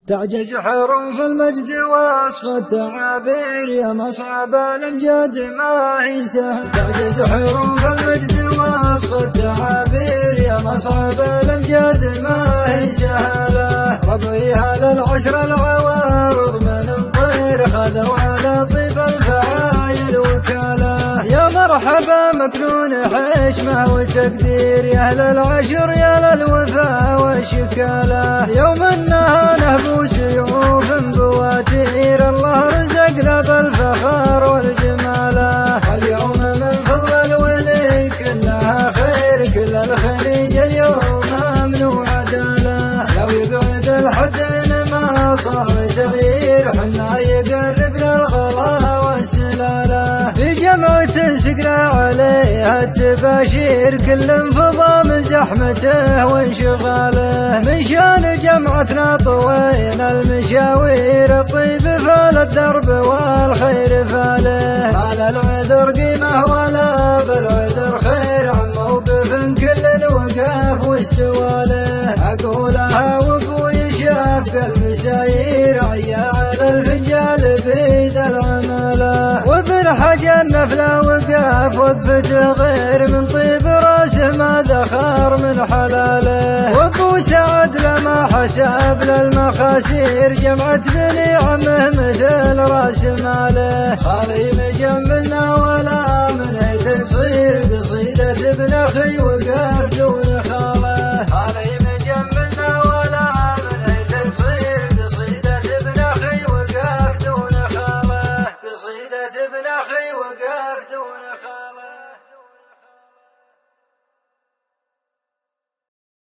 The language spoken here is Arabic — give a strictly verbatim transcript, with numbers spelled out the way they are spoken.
تعجز حر في المجد وصف التعابير يا مصعب الامجاد ما هي سهل. تعجز حر في المجد وصف التعابير يا مصعب الامجاد ما هي سهله. ربي هذا العشر العوارض من الطير خذوا على طيب الفعايل وكاله. يا مرحبا مكنون حشمه وتقدير يا اهل العشر يا للوفا والشكاله. يوم انها نهب سيوف بواتير الله رزقنا بالفخر والجماله. اليوم من فضل الولي كلها خير كل الخليج اليوم امن وعداله. لو يقعد الحد ما صار تغيير حنا يقربنا الغلا والسلاله. في جمعة سقنا عليها التباشير كل انفضى من زحمته وانشغاله. من شان جمعتنا طوينا المشاوير الطيب فال الدرب والخير فاله. ما للعذر قيمه ولا بالعذر خير عن موقف كل الوقاف والسواله. اقولها وابوي شاف قلب ساير عيا على الفنجال بيد العماله. وابن حجر النفله وقاف وقفته غير من طيب راسه ما ذخر من حلاله. وابو سعد لما حسب للمخاسير جمعت بني عمه مثل راس ماله. خالي مجملنا ولا من تصير قصيدة ابن اخي وقاف دون خاله.